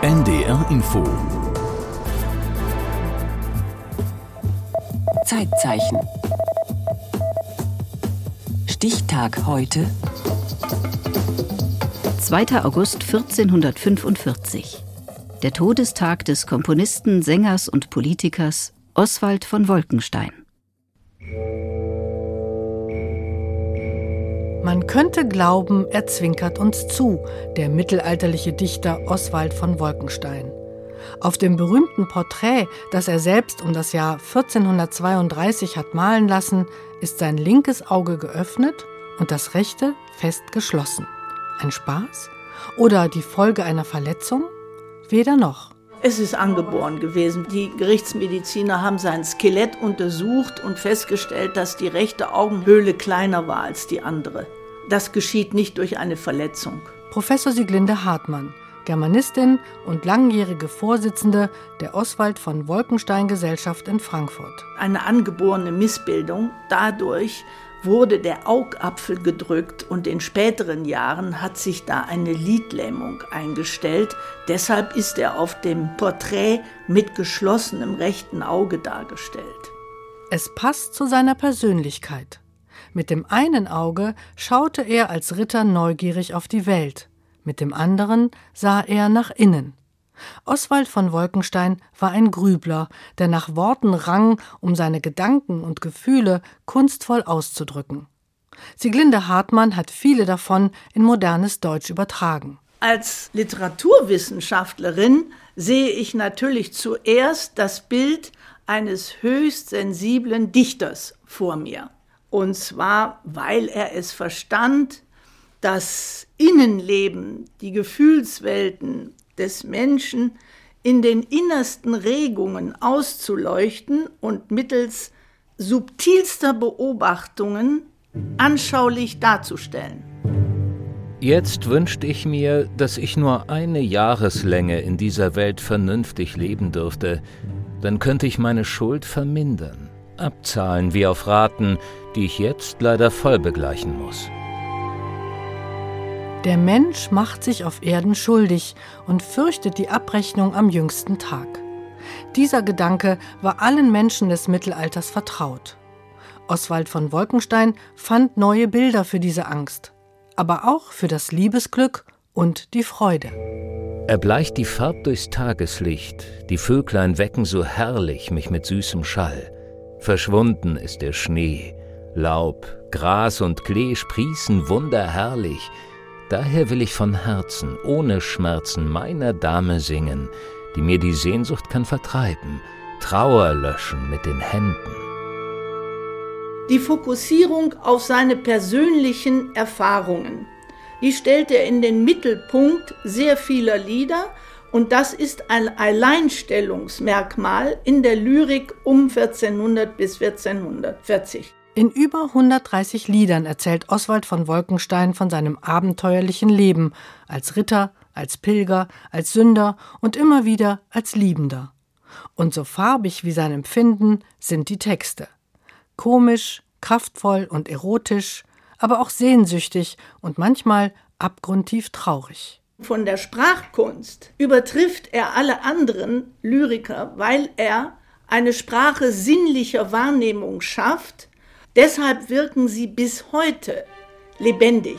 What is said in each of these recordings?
NDR Info. Zeitzeichen. Stichtag heute. 2. August 1445. Der Todestag des Komponisten, Sängers und Politikers Oswald von Wolkenstein. Man könnte glauben, er zwinkert uns zu, der mittelalterliche Dichter Oswald von Wolkenstein. Auf dem berühmten Porträt, das er selbst um das Jahr 1432 hat malen lassen, ist sein linkes Auge geöffnet und das rechte fest geschlossen. Ein Spaß? Oder die Folge einer Verletzung? Weder noch. Es ist angeboren gewesen. Die Gerichtsmediziner haben sein Skelett untersucht und festgestellt, dass die rechte Augenhöhle kleiner war als die andere. Das geschieht nicht durch eine Verletzung. Professor Sieglinde Hartmann, Germanistin und langjährige Vorsitzende der Oswald von Wolkenstein Gesellschaft in Frankfurt. Eine angeborene Missbildung. Dadurch wurde der Augapfel gedrückt und in späteren Jahren hat sich da eine Lidlähmung eingestellt. Deshalb ist er auf dem Porträt mit geschlossenem rechten Auge dargestellt. Es passt zu seiner Persönlichkeit. Mit dem einen Auge schaute er als Ritter neugierig auf die Welt, mit dem anderen sah er nach innen. Oswald von Wolkenstein war ein Grübler, der nach Worten rang, um seine Gedanken und Gefühle kunstvoll auszudrücken. Sieglinde Hartmann hat viele davon in modernes Deutsch übertragen. Als Literaturwissenschaftlerin sehe ich natürlich zuerst das Bild eines höchst sensiblen Dichters vor mir. Und zwar, weil er es verstand, das Innenleben, die Gefühlswelten des Menschen in den innersten Regungen auszuleuchten und mittels subtilster Beobachtungen anschaulich darzustellen. Jetzt wünschte ich mir, dass ich nur eine Jahreslänge in dieser Welt vernünftig leben dürfte. Dann könnte ich meine Schuld vermindern, abzahlen wie auf Raten, die ich jetzt leider voll begleichen muss. Der Mensch macht sich auf Erden schuldig und fürchtet die Abrechnung am jüngsten Tag. Dieser Gedanke war allen Menschen des Mittelalters vertraut. Oswald von Wolkenstein fand neue Bilder für diese Angst, aber auch für das Liebesglück und die Freude. Erbleicht die Farb durchs Tageslicht, die Vöglein wecken so herrlich mich mit süßem Schall. Verschwunden ist der Schnee, Laub, Gras und Klee sprießen wunderherrlich. Daher will ich von Herzen, ohne Schmerzen, meiner Dame singen, die mir die Sehnsucht kann vertreiben, Trauer löschen mit den Händen. Die Fokussierung auf seine persönlichen Erfahrungen, die stellt er in den Mittelpunkt sehr vieler Lieder und das ist ein Alleinstellungsmerkmal in der Lyrik um 1400 bis 1440. In über 130 Liedern erzählt Oswald von Wolkenstein von seinem abenteuerlichen Leben als Ritter, als Pilger, als Sünder und immer wieder als Liebender. Und so farbig wie sein Empfinden sind die Texte. Komisch, kraftvoll und erotisch, aber auch sehnsüchtig und manchmal abgrundtief traurig. Von der Sprachkunst übertrifft er alle anderen Lyriker, weil er eine Sprache sinnlicher Wahrnehmung schafft. Deshalb wirken sie bis heute lebendig.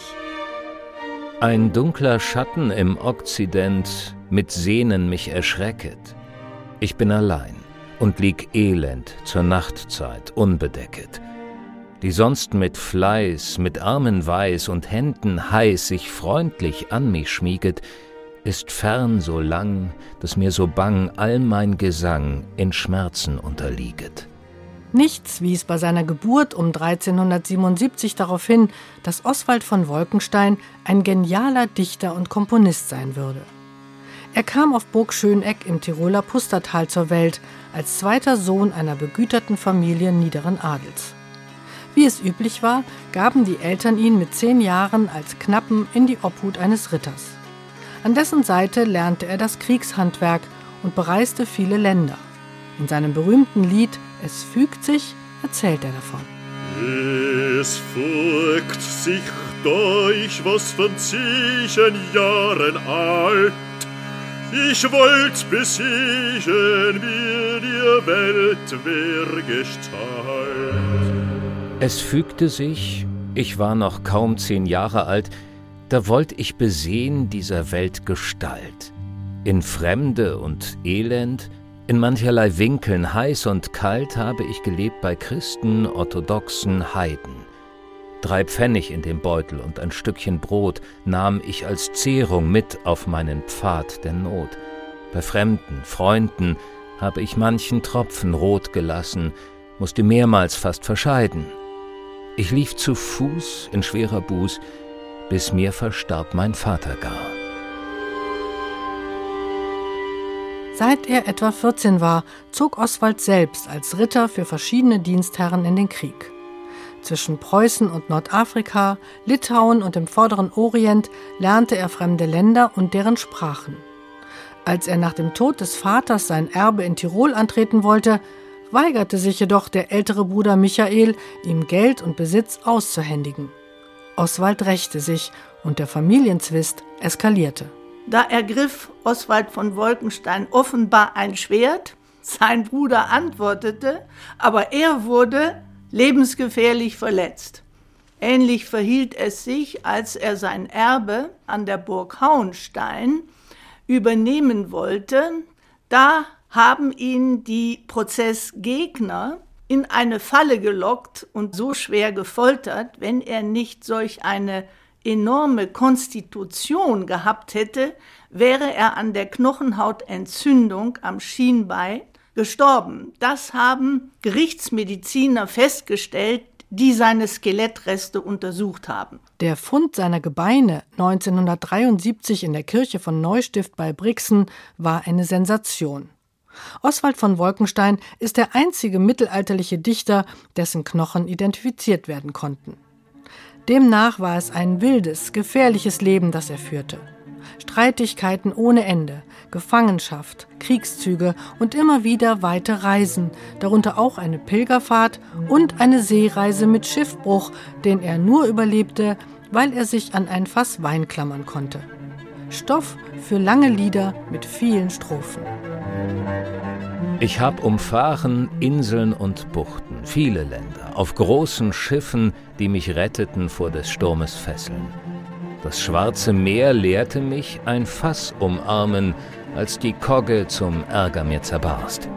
Ein dunkler Schatten im Okzident mit Sehnen mich erschrecket. Ich bin allein und lieg elend zur Nachtzeit unbedecket. Die sonst mit Fleiß, mit Armen weiß und Händen heiß sich freundlich an mich schmieget, ist fern so lang, dass mir so bang all mein Gesang in Schmerzen unterlieget. Nichts wies bei seiner Geburt um 1377 darauf hin, dass Oswald von Wolkenstein ein genialer Dichter und Komponist sein würde. Er kam auf Burg Schöneck im Tiroler Pustertal zur Welt, als zweiter Sohn einer begüterten Familie niederen Adels. Wie es üblich war, gaben die Eltern ihn mit 10 Jahren als Knappen in die Obhut eines Ritters. An dessen Seite lernte er das Kriegshandwerk und bereiste viele Länder. In seinem berühmten Lied »Es fügt sich« erzählt er davon. Es fügt sich durch, was von 10 Jahren alt, Ich wollt besiegen, wie die Welt wär Gestalt. Es fügte sich, ich war noch kaum 10 Jahre alt, da wollt ich besehen dieser Welt Gestalt. In Fremde und Elend, in mancherlei Winkeln heiß und kalt habe ich gelebt bei Christen, Orthodoxen, Heiden. 3 Pfennig in dem Beutel und ein Stückchen Brot nahm ich als Zehrung mit auf meinen Pfad der Not. Bei Fremden, Freunden habe ich manchen Tropfen rot gelassen, musste mehrmals fast verscheiden. Ich lief zu Fuß in schwerer Buß, bis mir verstarb mein Vater gar. Seit er etwa 14 war, zog Oswald selbst als Ritter für verschiedene Dienstherren in den Krieg. Zwischen Preußen und Nordafrika, Litauen und dem Vorderen Orient lernte er fremde Länder und deren Sprachen. Als er nach dem Tod des Vaters sein Erbe in Tirol antreten wollte, weigerte sich jedoch der ältere Bruder Michael, ihm Geld und Besitz auszuhändigen. Oswald rächte sich und der Familienzwist eskalierte. Da ergriff Oswald von Wolkenstein offenbar ein Schwert. Sein Bruder antwortete, aber er wurde lebensgefährlich verletzt. Ähnlich verhielt es sich, als er sein Erbe an der Burg Hauenstein übernehmen wollte. Da haben ihn die Prozessgegner in eine Falle gelockt und so schwer gefoltert, wenn er nicht solch eine enorme Konstitution gehabt hätte, wäre er an der Knochenhautentzündung am Schienbein gestorben. Das haben Gerichtsmediziner festgestellt, die seine Skelettreste untersucht haben. Der Fund seiner Gebeine 1973 in der Kirche von Neustift bei Brixen war eine Sensation. Oswald von Wolkenstein ist der einzige mittelalterliche Dichter, dessen Knochen identifiziert werden konnten. Demnach war es ein wildes, gefährliches Leben, das er führte. Streitigkeiten ohne Ende, Gefangenschaft, Kriegszüge und immer wieder weite Reisen, darunter auch eine Pilgerfahrt und eine Seereise mit Schiffbruch, den er nur überlebte, weil er sich an ein Fass Wein klammern konnte. Stoff für lange Lieder mit vielen Strophen. Ich hab umfahren Inseln und Buchten, viele Länder, auf großen Schiffen, die mich retteten vor des Sturmes Fesseln. Das schwarze Meer lehrte mich ein Fass umarmen, als die Kogge zum Ärger mir zerbarst.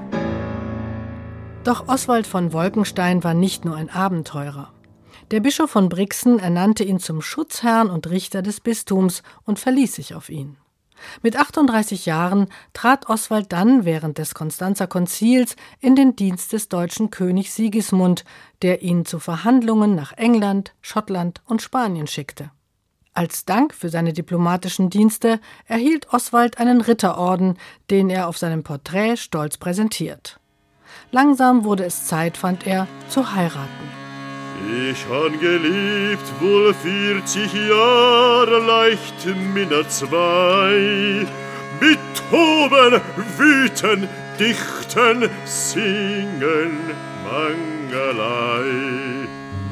Doch Oswald von Wolkenstein war nicht nur ein Abenteurer. Der Bischof von Brixen ernannte ihn zum Schutzherrn und Richter des Bistums und verließ sich auf ihn. Mit 38 Jahren trat Oswald dann während des Konstanzer Konzils in den Dienst des deutschen Königs Sigismund, der ihn zu Verhandlungen nach England, Schottland und Spanien schickte. Als Dank für seine diplomatischen Dienste erhielt Oswald einen Ritterorden, den er auf seinem Porträt stolz präsentiert. Langsam wurde es Zeit, fand er, zu heiraten. Ich han geliebt wohl 40 Jahre leicht minner 2, mit Toben, Wüten, Dichten, Singen, mancherlei.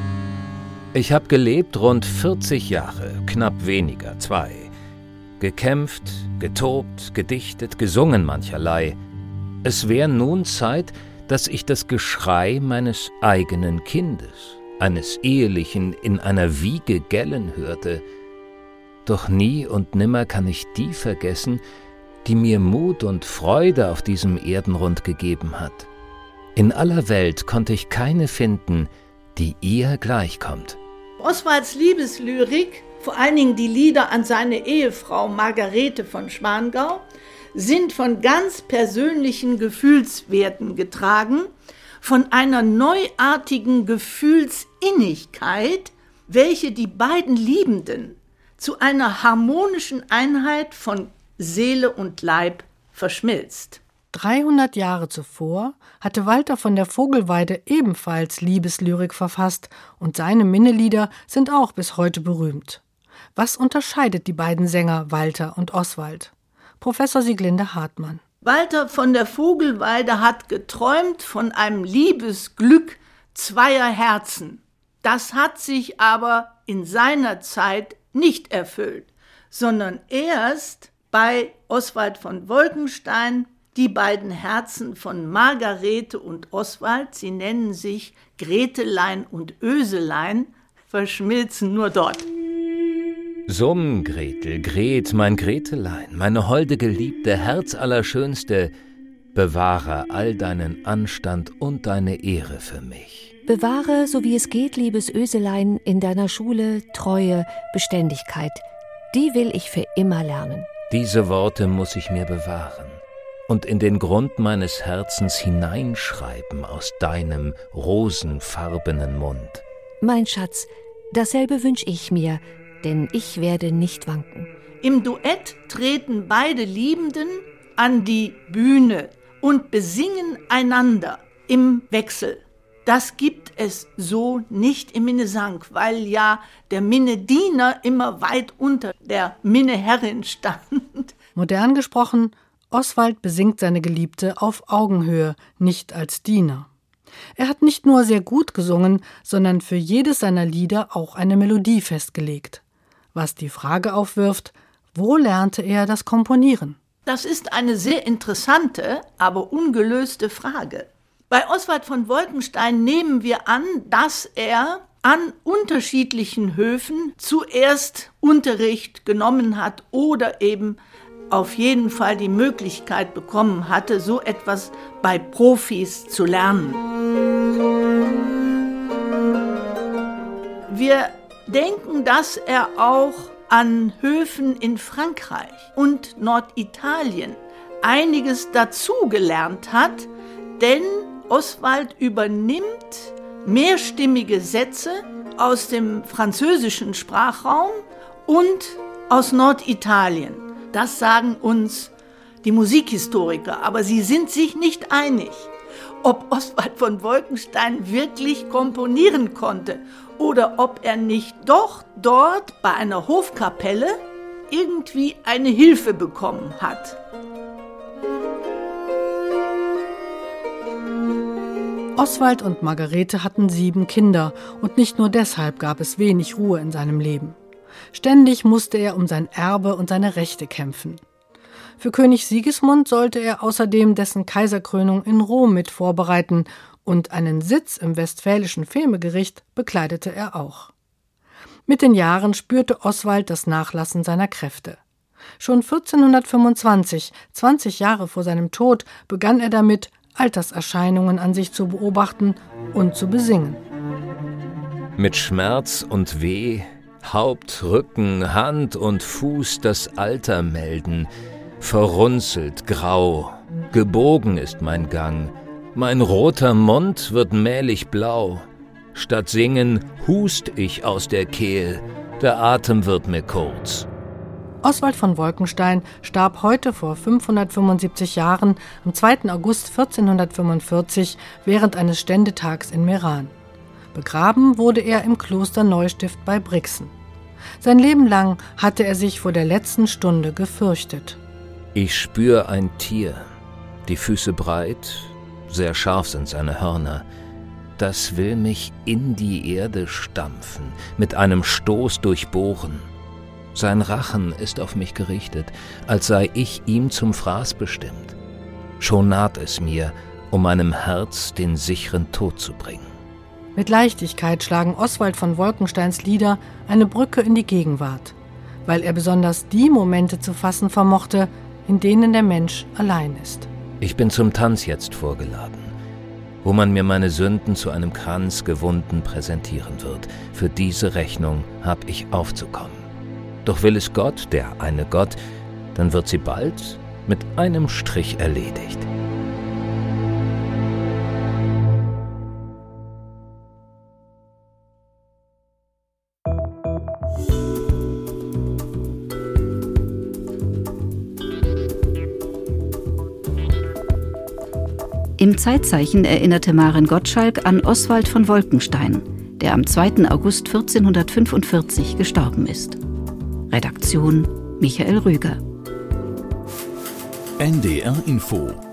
Ich hab gelebt rund 40 Jahre, knapp weniger, 2. Gekämpft, getobt, gedichtet, gesungen mancherlei. Es wär nun Zeit, dass ich das Geschrei meines eigenen Kindes, eines Ehelichen, in einer Wiege gellen hörte. Doch nie und nimmer kann ich die vergessen, die mir Mut und Freude auf diesem Erdenrund gegeben hat. In aller Welt konnte ich keine finden, die ihr gleichkommt. Oswalds Liebeslyrik, vor allen Dingen die Lieder an seine Ehefrau Margarete von Schwangau, sind von ganz persönlichen Gefühlswerten getragen, von einer neuartigen Gefühlsinnigkeit, welche die beiden Liebenden zu einer harmonischen Einheit von Seele und Leib verschmilzt. 300 Jahre zuvor hatte Walter von der Vogelweide ebenfalls Liebeslyrik verfasst und seine Minnelieder sind auch bis heute berühmt. Was unterscheidet die beiden Sänger Walter und Oswald? Professor Sieglinde Hartmann. Walter von der Vogelweide hat geträumt von einem Liebesglück zweier Herzen. Das hat sich aber in seiner Zeit nicht erfüllt, sondern erst bei Oswald von Wolkenstein die beiden Herzen von Margarete und Oswald, sie nennen sich Gretelein und Öselein, verschmilzen nur dort. Summ, Gretel, Gret, mein Gretelein, meine holde Geliebte, Herzallerschönste, bewahre all deinen Anstand und deine Ehre für mich. Bewahre, so wie es geht, liebes Öselein, in deiner Schule Treue, Beständigkeit. Die will ich für immer lernen. Diese Worte muss ich mir bewahren und in den Grund meines Herzens hineinschreiben aus deinem rosenfarbenen Mund. Mein Schatz, dasselbe wünsch ich mir, denn ich werde nicht wanken. Im Duett treten beide Liebenden an die Bühne und besingen einander im Wechsel. Das gibt es so nicht im Minnesang, weil ja der Minnediener immer weit unter der Minneherrin stand. Modern gesprochen, Oswald besingt seine Geliebte auf Augenhöhe, nicht als Diener. Er hat nicht nur sehr gut gesungen, sondern für jedes seiner Lieder auch eine Melodie festgelegt. Was die Frage aufwirft, wo lernte er das Komponieren? Das ist eine sehr interessante, aber ungelöste Frage. Bei Oswald von Wolkenstein nehmen wir an, dass er an unterschiedlichen Höfen zuerst Unterricht genommen hat oder eben auf jeden Fall die Möglichkeit bekommen hatte, so etwas bei Profis zu lernen. Wir denken, dass er auch an Höfen in Frankreich und Norditalien einiges dazugelernt hat, denn Oswald übernimmt mehrstimmige Sätze aus dem französischen Sprachraum und aus Norditalien. Das sagen uns die Musikhistoriker, aber sie sind sich nicht einig, ob Oswald von Wolkenstein wirklich komponieren konnte oder ob er nicht doch dort bei einer Hofkapelle irgendwie eine Hilfe bekommen hat. Oswald und Margarete hatten 7 Kinder und nicht nur deshalb gab es wenig Ruhe in seinem Leben. Ständig musste er um sein Erbe und seine Rechte kämpfen. Für König Sigismund sollte er außerdem dessen Kaiserkrönung in Rom mit vorbereiten und einen Sitz im westfälischen Femegericht bekleidete er auch. Mit den Jahren spürte Oswald das Nachlassen seiner Kräfte. Schon 1425, 20 Jahre vor seinem Tod, begann er damit, Alterserscheinungen an sich zu beobachten und zu besingen. Mit Schmerz und Weh, Haupt, Rücken, Hand und Fuß das Alter melden, verrunzelt, grau, gebogen ist mein Gang, mein roter Mund wird mählich blau, statt singen hust ich aus der Kehl, der Atem wird mir kurz. Oswald von Wolkenstein starb heute vor 575 Jahren am 2. August 1445 während eines Ständetags in Meran. Begraben wurde er im Kloster Neustift bei Brixen. Sein Leben lang hatte er sich vor der letzten Stunde gefürchtet. Ich spür ein Tier, die Füße breit, sehr scharf sind seine Hörner. Das will mich in die Erde stampfen, mit einem Stoß durchbohren. Sein Rachen ist auf mich gerichtet, als sei ich ihm zum Fraß bestimmt. Schon naht es mir, um meinem Herz den sicheren Tod zu bringen. Mit Leichtigkeit schlagen Oswald von Wolkensteins Lieder eine Brücke in die Gegenwart, weil er besonders die Momente zu fassen vermochte, in denen der Mensch allein ist. Ich bin zum Tanz jetzt vorgeladen, wo man mir meine Sünden zu einem Kranz gewunden präsentieren wird. Für diese Rechnung hab ich aufzukommen. Doch will es Gott, der eine Gott, dann wird sie bald mit einem Strich erledigt. Im Zeitzeichen erinnerte Maren Gottschalk an Oswald von Wolkenstein, der am 2. August 1445 gestorben ist. Redaktion Michael Rüger. NDR Info